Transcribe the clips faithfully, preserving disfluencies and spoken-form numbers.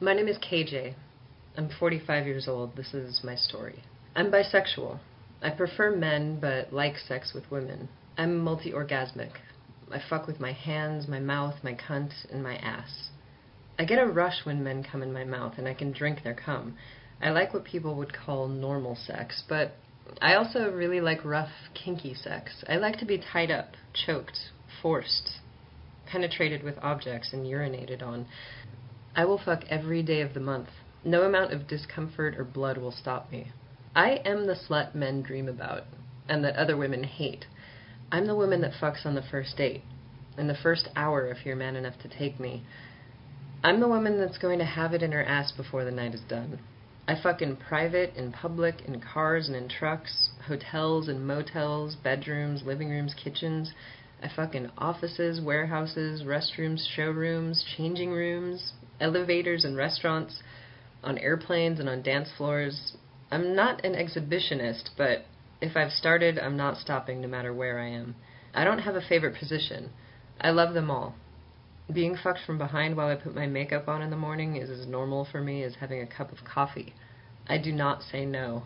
My name is K J. I'm forty-five years old. This is my story. I'm bisexual. I prefer men, but like sex with women. I'm multi-orgasmic. I fuck with my hands, my mouth, my cunt, and my ass. I get a rush when men come in my mouth, and I can drink their cum. I like what people would call normal sex, but I also really like rough, kinky sex. I like to be tied up, choked, forced, penetrated with objects, and urinated on. I will fuck every day of the month. No amount of discomfort or blood will stop me. I am the slut men dream about, and that other women hate. I'm the woman that fucks on the first date, in the first hour if you're man enough to take me. I'm the woman that's going to have it in her ass before the night is done. I fuck in private, in public, in cars and in trucks, hotels and motels, bedrooms, living rooms, kitchens. I fuck in offices, warehouses, restrooms, showrooms, changing rooms, elevators and restaurants, on airplanes and on dance floors. I'm not an exhibitionist, but if I've started, I'm not stopping no matter where I am. I don't have a favorite position. I love them all. Being fucked from behind while I put my makeup on in the morning is as normal for me as having a cup of coffee. I do not say no.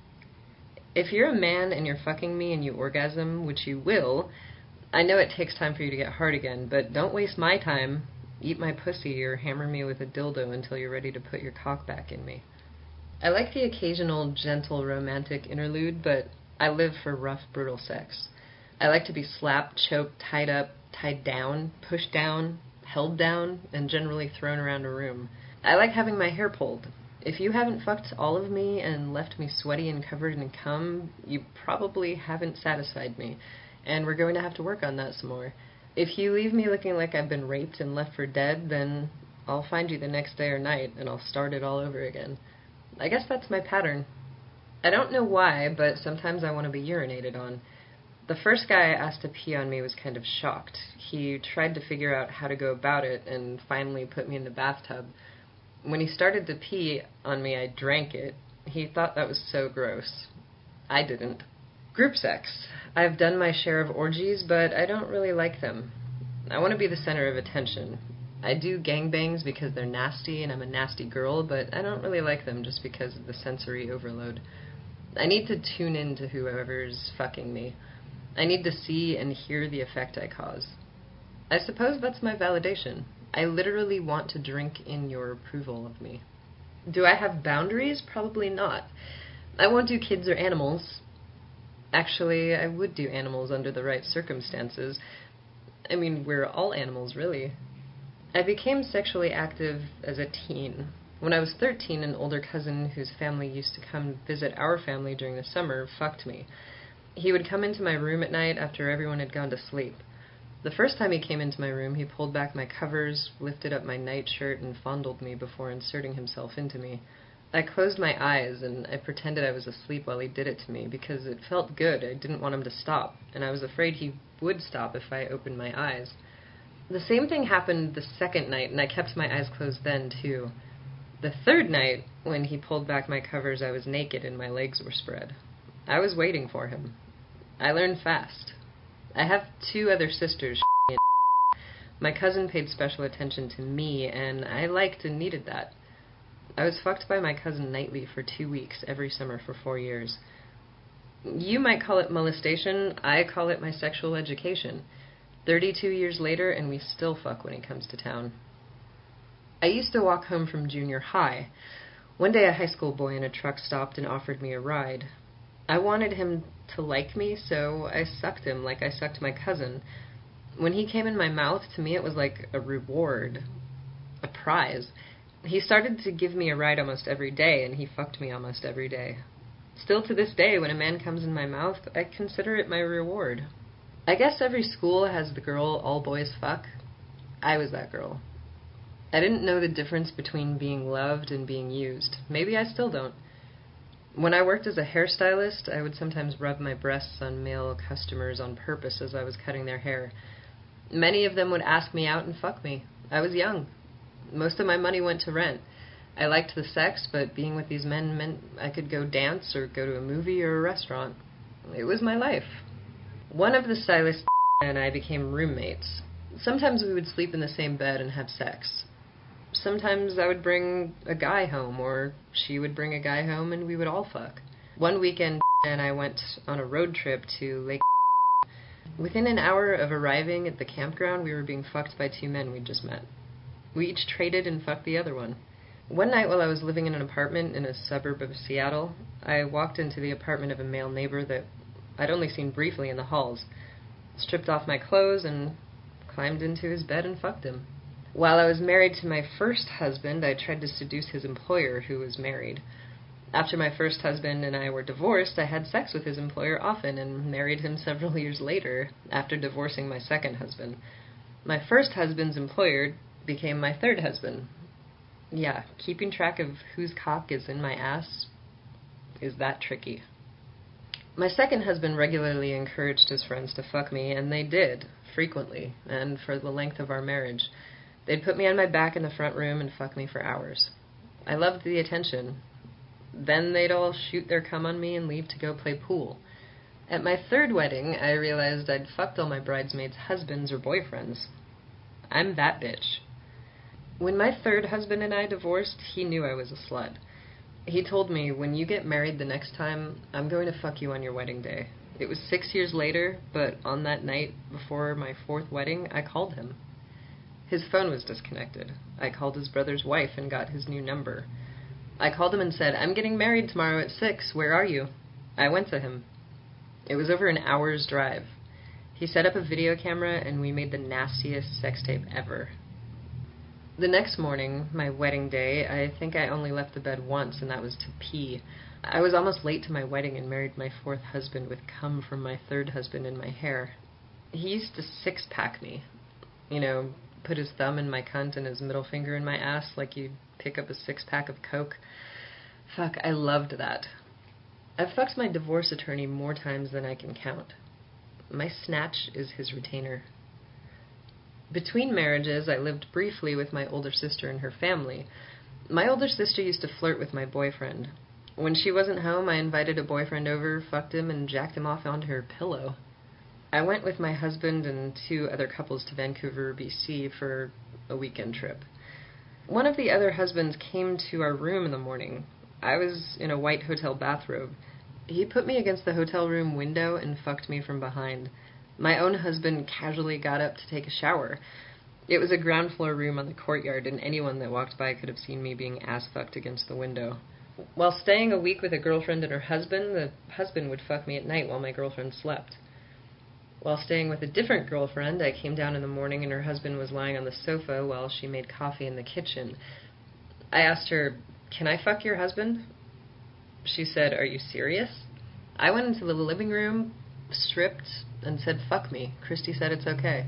If you're a man and you're fucking me and you orgasm, which you will, I know it takes time for you to get hard again, but don't waste my time. Eat my pussy or hammer me with a dildo until you're ready to put your cock back in me. I like the occasional gentle romantic interlude, but I live for rough, brutal sex. I like to be slapped, choked, tied up, tied down, pushed down, held down, and generally thrown around a room. I like having my hair pulled. If you haven't fucked all of me and left me sweaty and covered in cum, you probably haven't satisfied me, and we're going to have to work on that some more. If you leave me looking like I've been raped and left for dead, then I'll find you the next day or night, and I'll start it all over again. I guess that's my pattern. I don't know why, but sometimes I want to be urinated on. The first guy I asked to pee on me was kind of shocked. He tried to figure out how to go about it and finally put me in the bathtub. When he started to pee on me, I drank it. He thought that was so gross. I didn't. Group sex. I've done my share of orgies, but I don't really like them. I want to be the center of attention. I do gangbangs because they're nasty and I'm a nasty girl, but I don't really like them just because of the sensory overload. I need to tune in to whoever's fucking me. I need to see and hear the effect I cause. I suppose that's my validation. I literally want to drink in your approval of me. Do I have boundaries? Probably not. I won't do kids or animals. Actually, I would do animals under the right circumstances. I mean, we're all animals, really. I became sexually active as a teen. When I was thirteen, an older cousin whose family used to come visit our family during the summer fucked me. He would come into my room at night after everyone had gone to sleep. The first time he came into my room, he pulled back my covers, lifted up my nightshirt, and fondled me before inserting himself into me. I closed my eyes, and I pretended I was asleep while he did it to me, because it felt good. I didn't want him to stop, and I was afraid he would stop if I opened my eyes. The same thing happened the second night, and I kept my eyes closed then, too. The third night, when he pulled back my covers, I was naked and my legs were spread. I was waiting for him. I learned fast. I have two other sisters. My cousin paid special attention to me, and I liked and needed that. I was fucked by my cousin nightly for two weeks every summer for four years. You might call it molestation. I call it my sexual education. Thirty-two years later, and we still fuck when he comes to town. I used to walk home from junior high. One day a high school boy in a truck stopped and offered me a ride. I wanted him to like me, so I sucked him like I sucked my cousin. When he came in my mouth, to me it was like a reward, a prize. He started to give me a ride almost every day, and he fucked me almost every day. Still to this day, when a man comes in my mouth, I consider it my reward. I guess every school has the girl all boys fuck. I was that girl. I didn't know the difference between being loved and being used. Maybe I still don't. When I worked as a hairstylist, I would sometimes rub my breasts on male customers on purpose as I was cutting their hair. Many of them would ask me out and fuck me. I was young. Most of my money went to rent. I liked the sex, but being with these men meant I could go dance or go to a movie or a restaurant. It was my life. One of the stylists and I became roommates. Sometimes we would sleep in the same bed and have sex. sometimes I would bring a guy home, or she would bring a guy home, and we would all fuck. One weekend, and I went on a road trip to Lake. Within an hour of arriving at the campground, we were being fucked by two men we'd just met. We each traded and fucked the other one. One night while I was living in an apartment in a suburb of Seattle, I walked into the apartment of a male neighbor that I'd only seen briefly in the halls, stripped off my clothes, and climbed into his bed and fucked him. While I was married to my first husband, I tried to seduce his employer, who was married. After my first husband and I were divorced, I had sex with his employer often and married him several years later after divorcing my second husband. My first husband's employer became my third husband. Yeah, keeping track of whose cock is in my ass is that tricky. My second husband regularly encouraged his friends to fuck me, and they did, frequently, and for the length of our marriage. They'd put me on my back in the front room and fuck me for hours. I loved the attention. Then they'd all shoot their cum on me and leave to go play pool. At my third wedding, I realized I'd fucked all my bridesmaids' husbands or boyfriends. I'm that bitch. When my third husband and I divorced, he knew I was a slut. He told me, when you get married the next time, I'm going to fuck you on your wedding day. It was six years later, but on that night before my fourth wedding, I called him. His phone was disconnected. I called his brother's wife and got his new number. I called him and said, I'm getting married tomorrow at six. Where are you? I went to him. It was over an hour's drive. He set up a video camera and we made the nastiest sex tape ever. The next morning, my wedding day, I think I only left the bed once, and that was to pee. I was almost late to my wedding and married my fourth husband with cum from my third husband in my hair. He used to six-pack me. You know, put his thumb in my cunt and his middle finger in my ass like you'd pick up a six-pack of Coke. Fuck, I loved that. I've fucked my divorce attorney more times than I can count. My snatch is his retainer. Between marriages, I lived briefly with my older sister and her family. My older sister used to flirt with my boyfriend. When she wasn't home, I invited a boyfriend over, fucked him, and jacked him off onto her pillow. I went with my husband and two other couples to Vancouver, B C for a weekend trip. One of the other husbands came to our room in the morning. I was in a white hotel bathrobe. He put me against the hotel room window and fucked me from behind. My own husband casually got up to take a shower. It was a ground floor room on the courtyard, and anyone that walked by could have seen me being ass-fucked against the window. While staying a week with a girlfriend and her husband, the husband would fuck me at night while my girlfriend slept. While staying with a different girlfriend, I came down in the morning and her husband was lying on the sofa while she made coffee in the kitchen. I asked her, "Can I fuck your husband?" She said, "Are you serious?" I went into the living room, stripped, and said, "Fuck me." Christy said it's okay.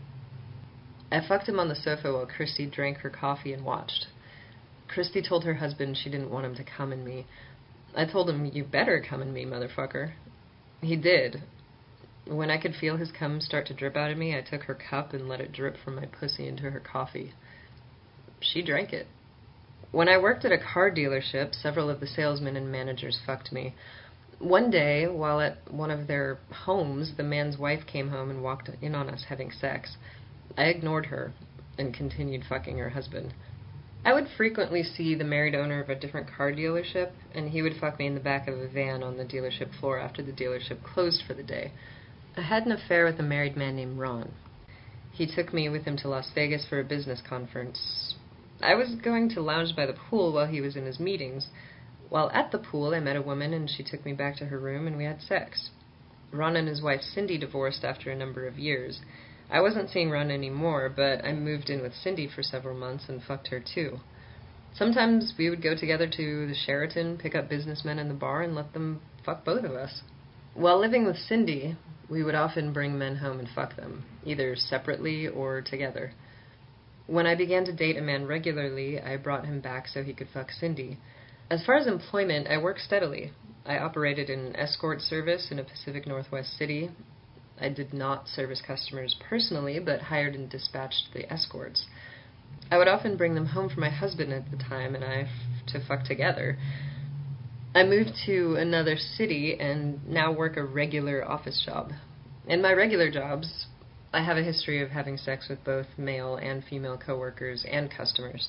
I fucked him on the sofa while Christy drank her coffee and watched. Christy told her husband she didn't want him to come in me. I told him, "You better come in me, motherfucker." He did. When I could feel his cum start to drip out of me, I took her cup and let it drip from my pussy into her coffee. She drank it. When I worked at a car dealership, several of the salesmen and managers fucked me. One day, while at one of their homes, the man's wife came home and walked in on us having sex. I ignored her and continued fucking her husband. I would frequently see the married owner of a different car dealership, and he would fuck me in the back of a van on the dealership floor after the dealership closed for the day. I had an affair with a married man named Ron. He took me with him to Las Vegas for a business conference. I was going to lounge by the pool while he was in his meetings. While at the pool, I met a woman, and she took me back to her room, and we had sex. Ron and his wife Cindy divorced after a number of years. I wasn't seeing Ron anymore, but I moved in with Cindy for several months and fucked her too. Sometimes we would go together to the Sheraton, pick up businessmen in the bar, and let them fuck both of us. While living with Cindy, we would often bring men home and fuck them, either separately or together. When I began to date a man regularly, I brought him back so he could fuck Cindy. As far as employment, I worked steadily. I operated an escort service in a Pacific Northwest city. I did not service customers personally, but hired and dispatched the escorts. I would often bring them home for my husband at the time and I to fuck together. I moved to another city and now work a regular office job. In my regular jobs, I have a history of having sex with both male and female coworkers and customers.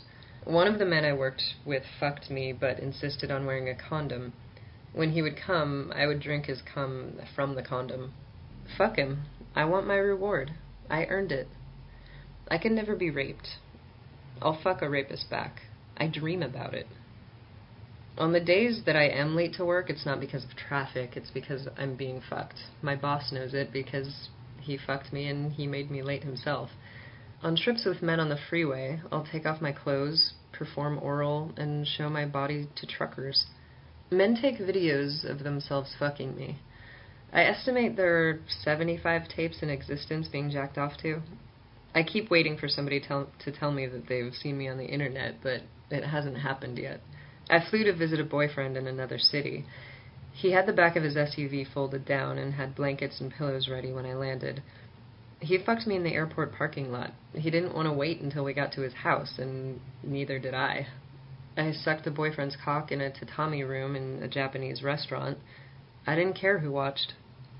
One of the men I worked with fucked me but insisted on wearing a condom. When he would come, I would drink his cum from the condom. Fuck him. I want my reward. I earned it. I can never be raped. I'll fuck a rapist back. I dream about it. On the days that I am late to work, it's not because of traffic, it's because I'm being fucked. My boss knows it because he fucked me and he made me late himself. On trips with men on the freeway, I'll take off my clothes, perform oral, and show my body to truckers. Men take videos of themselves fucking me. I estimate there are seventy-five tapes in existence being jacked off to. I keep waiting for somebody tell, to tell me that they've seen me on the internet, but it hasn't happened yet. I flew to visit a boyfriend in another city. He had the back of his S U V folded down and had blankets and pillows ready when I landed. He fucked me in the airport parking lot. He didn't want to wait until we got to his house, and neither did I. I sucked the boyfriend's cock in a tatami room in a Japanese restaurant. I didn't care who watched.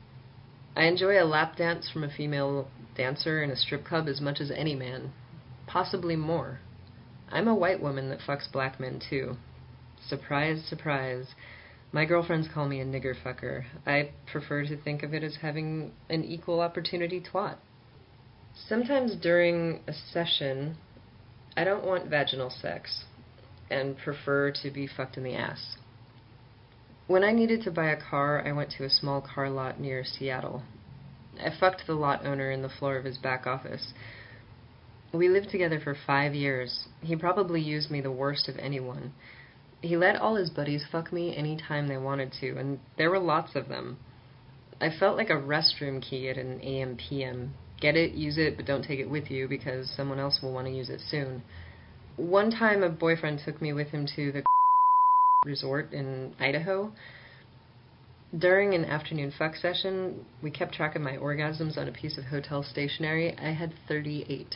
I enjoy a lap dance from a female dancer in a strip club as much as any man. Possibly more. I'm a white woman that fucks black men too. Surprise, surprise. My girlfriends call me a nigger fucker. I prefer to think of it as having an equal opportunity twat. Sometimes during a session, I don't want vaginal sex and prefer to be fucked in the ass. When I needed to buy a car, I went to a small car lot near Seattle. I fucked the lot owner in the floor of his back office. We lived together for five years. He probably used me the worst of anyone. He let all his buddies fuck me any time they wanted to, and there were lots of them. I felt like a restroom key at an A M P M. Get it, use it, but don't take it with you because someone else will want to use it soon. One time a boyfriend took me with him to the resort in Idaho. During an afternoon fuck session, we kept track of my orgasms on a piece of hotel stationery. I had thirty-eight.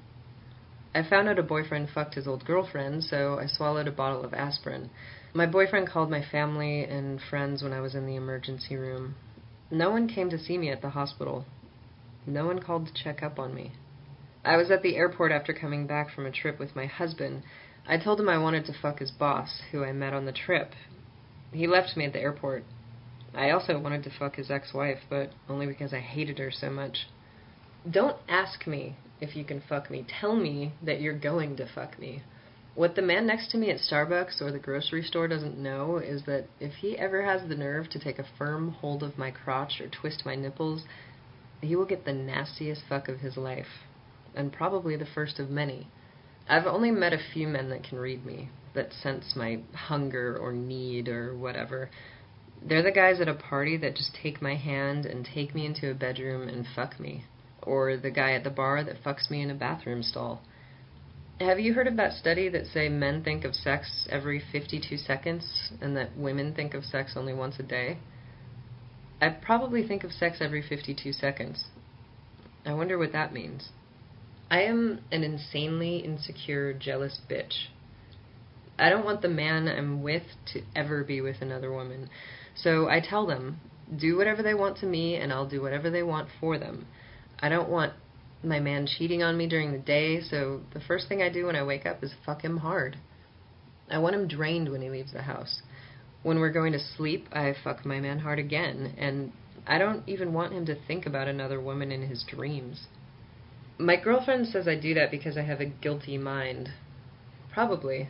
I found out a boyfriend fucked his old girlfriend, so I swallowed a bottle of aspirin. My boyfriend called my family and friends when I was in the emergency room. No one came to see me at the hospital. No one called to check up on me. I was at the airport after coming back from a trip with my husband. I told him I wanted to fuck his boss, who I met on the trip. He left me at the airport. I also wanted to fuck his ex-wife, but only because I hated her so much. Don't ask me if you can fuck me. Tell me that you're going to fuck me. What the man next to me at Starbucks or the grocery store doesn't know is that if he ever has the nerve to take a firm hold of my crotch or twist my nipples, he will get the nastiest fuck of his life, and probably the first of many. I've only met a few men that can read me, that sense my hunger or need or whatever. They're the guys at a party that just take my hand and take me into a bedroom and fuck me. Or the guy at the bar that fucks me in a bathroom stall. Have you heard of that study that say men think of sex every fifty-two seconds and that women think of sex only once a day? I probably think of sex every fifty-two seconds. I wonder what that means. I am an insanely insecure, jealous bitch. I don't want the man I'm with to ever be with another woman. So I tell them, do whatever they want to me and I'll do whatever they want for them. I don't want my man cheating on me during the day, so the first thing I do when I wake up is fuck him hard. I want him drained when he leaves the house. When we're going to sleep, I fuck my man hard again, and I don't even want him to think about another woman in his dreams. My girlfriend says I do that because I have a guilty mind. Probably.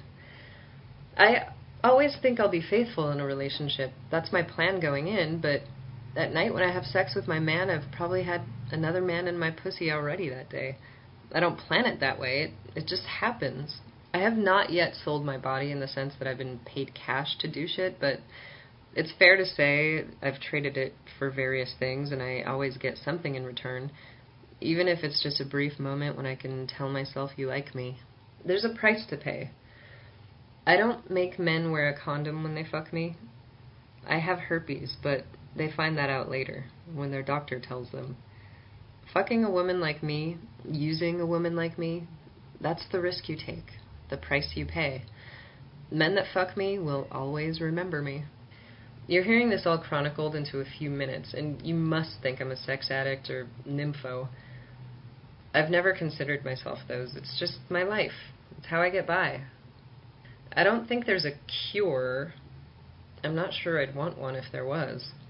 I always think I'll be faithful in a relationship. That's my plan going in, but at night when I have sex with my man, I've probably had another man in my pussy already that day. I don't plan it that way. It, it just happens. I have not yet sold my body in the sense that I've been paid cash to do shit, but it's fair to say I've traded it for various things, and I always get something in return, even if it's just a brief moment when I can tell myself you like me. There's a price to pay. I don't make men wear a condom when they fuck me. I have herpes, but they find that out later, when their doctor tells them. Fucking a woman like me, using a woman like me, that's the risk you take, the price you pay. Men that fuck me will always remember me. You're hearing this all chronicled into a few minutes, and you must think I'm a sex addict or nympho. I've never considered myself those. It's just my life. It's how I get by. I don't think there's a cure. I'm not sure I'd want one if there was.